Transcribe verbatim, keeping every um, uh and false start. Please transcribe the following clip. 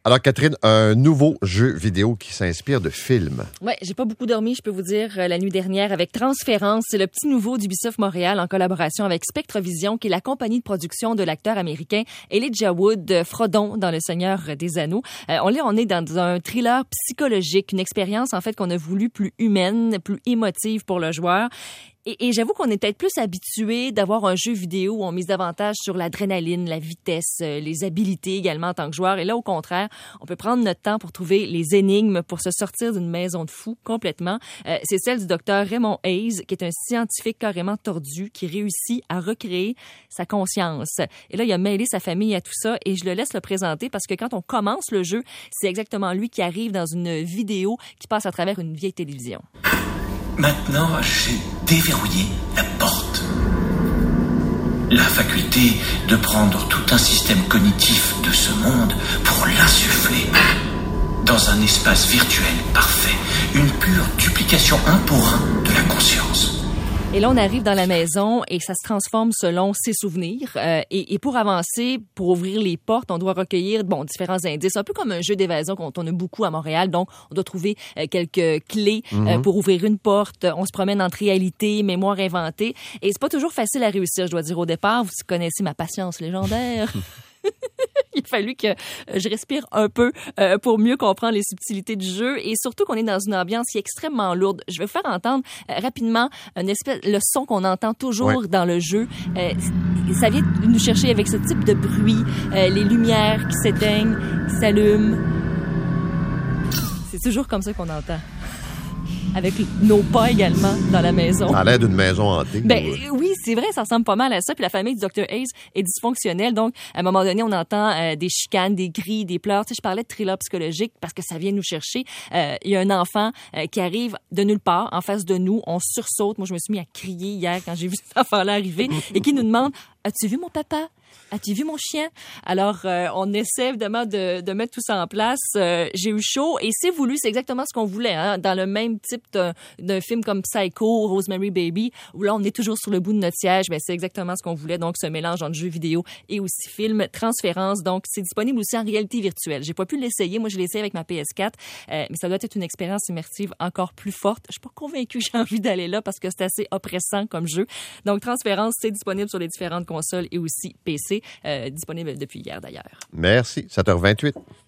Alors, Catherine, un nouveau jeu vidéo qui s'inspire de films. Oui, j'ai pas beaucoup dormi, je peux vous dire, la nuit dernière avec Transférence. C'est le petit nouveau d'Ubisoft Montréal en collaboration avec Spectrovision, qui est la compagnie de production de l'acteur américain Elijah Wood, Frodon dans Le Seigneur des Anneaux. Euh, on, là, on est dans un thriller psychologique, une expérience en fait qu'on a voulu plus humaine, plus émotive pour le joueur. Et, et j'avoue qu'on est peut-être plus habitué d'avoir un jeu vidéo où on mise davantage sur l'adrénaline, la vitesse, euh, les habiletés également en tant que joueur. Et là, au contraire, on peut prendre notre temps pour trouver les énigmes, pour se sortir d'une maison de fous complètement. Euh, c'est celle du docteur Raymond Hayes, qui est un scientifique carrément tordu qui réussit à recréer sa conscience. Et là, il a mêlé sa famille à tout ça et je le laisse le présenter parce que quand on commence le jeu, c'est exactement lui qui arrive dans une vidéo qui passe à travers une vieille télévision. Maintenant, j'ai déverrouillé la porte. La faculté de prendre tout un système cognitif de ce monde pour l'insuffler dans un espace virtuel parfait. Une pure duplication un pour un de la conscience. Et là, on arrive dans la maison et ça se transforme selon ses souvenirs. Euh, et, et pour avancer, pour ouvrir les portes, on doit recueillir bon différents indices. Un peu comme un jeu d'évasion qu'on on a beaucoup à Montréal. Donc, on doit trouver euh, quelques clés euh, mm-hmm. pour ouvrir une porte. On se promène entre réalité, mémoire inventée. Et c'est pas toujours facile à réussir, je dois dire au départ. Vous connaissez ma patience légendaire. Il a fallu que je respire un peu euh, pour mieux comprendre les subtilités du jeu et surtout qu'on est dans une ambiance qui est extrêmement lourde. Je vais vous faire entendre euh, rapidement une espèce, le son qu'on entend toujours ouais. dans le jeu. Euh, ça vient nous chercher avec ce type de bruit, euh, les lumières qui s'éteignent, qui s'allument. C'est toujours comme ça qu'on entend. Avec nos pas également dans la maison. Ça a l'air d'une maison hantée. Ben ou... oui, c'est vrai, ça ressemble pas mal à ça. Puis la famille du docteur Hayes est dysfonctionnelle. Donc, à un moment donné, on entend euh, des chicanes, des cris, des pleurs. Tu sais, je parlais de thriller psychologique parce que ça vient nous chercher. Euh, il y a un enfant euh, qui arrive de nulle part, en face de nous. On sursaute. Moi, je me suis mis à crier hier quand j'ai vu cet enfant-là arriver et qui nous demande « As-tu vu mon papa? As-tu vu mon chien? » Alors, euh, on essaie évidemment de, de mettre tout ça en place. Euh, j'ai eu chaud et c'est voulu, c'est exactement ce qu'on voulait. Hein, dans le même type d'un, d'un film comme Psycho, Rosemary Baby, où là, on est toujours sur le bout de notre siège. Ben, c'est exactement ce qu'on voulait. Donc, ce mélange entre jeux vidéo et aussi film. Transférence, donc, c'est disponible aussi en réalité virtuelle. J'ai pas pu l'essayer. Moi, je l'ai essayé avec ma P S quatre. Euh, mais ça doit être une expérience immersive encore plus forte. Je suis pas convaincue que j'ai envie d'aller là parce que c'est assez oppressant comme jeu. Donc, Transférence, c'est disponible sur les différentes consoles et aussi P C. Euh, disponible depuis hier d'ailleurs. Merci. sept heures vingt-huit.